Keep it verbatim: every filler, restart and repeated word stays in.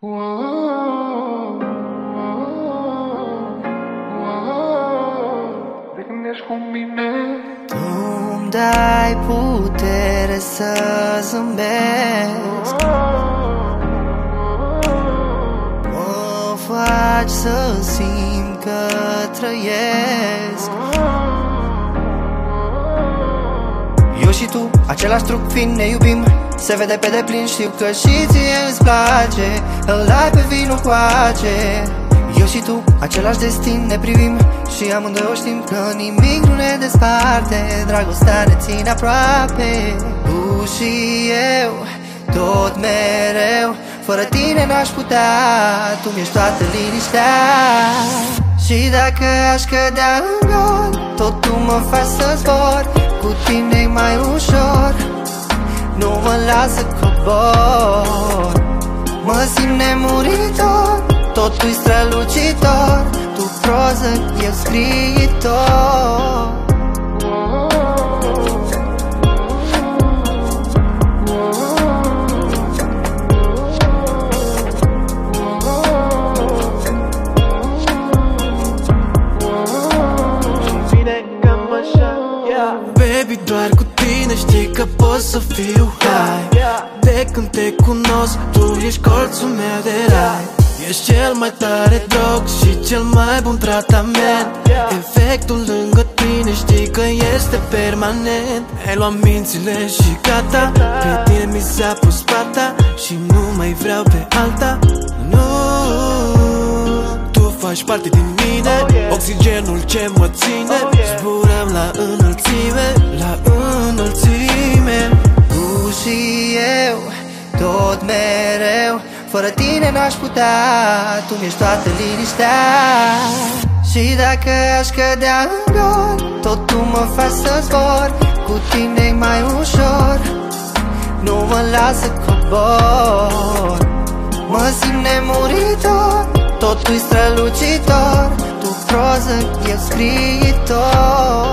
De când ești cu mine, tu-mi dai putere să zâmbesc, mă faci să simt că trăiesc. Eu și tu, același truc fiind, ne iubim, se vede pe deplin, știu că și ție îți place, îl ai pe vinul coace. Eu și tu, același destin, ne privim și amândoi o știm că nimic nu ne desparte, dragostea ne ține aproape. Tu și eu, tot mereu, fără tine n-aș putea, tu mi-ești toată liniștea. Și dacă aș cădea în gol, tot tu mă faci să zbor, cu tine-i mai ușor, nu mă lasă cobor. Mă simt nemuritor, totul-i strălucitor, tu proză, eu scriitor. Baby, doar cu tine știi că pot să fiu high. De când te cunosc, tu ești colțul meu de rai. Ești cel mai tare drog și cel mai bun tratament. Efectul lângă tine știi că este permanent. Ai luat mințile și gata, pe tine mi s-a pus pata și nu mai vreau pe alta. Nu, tu faci parte din mine, oxigenul ce mă ține. Zburăm la înălțime, la înălțime. Tu și eu, tot mereu, fără tine n-aș putea, tu mi-ești toată liniștea. Și dacă aș cădea în gol, tot tu mă faci să zbor, cu tine-i mai ușor, nu mă lasă cobor. Mă simt nemuritor, totul-i strălucitor, tu proză, eu scriitor.